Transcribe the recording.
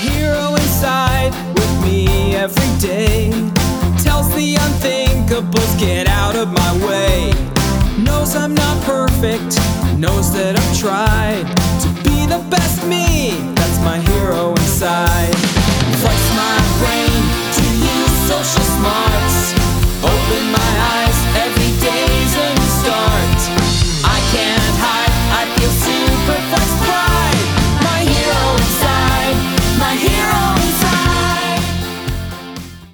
hero inside with me every day. Tells the unthinkables, get out of my way. Knows I'm not perfect, knows that I've tried to be the best me. That's my hero inside.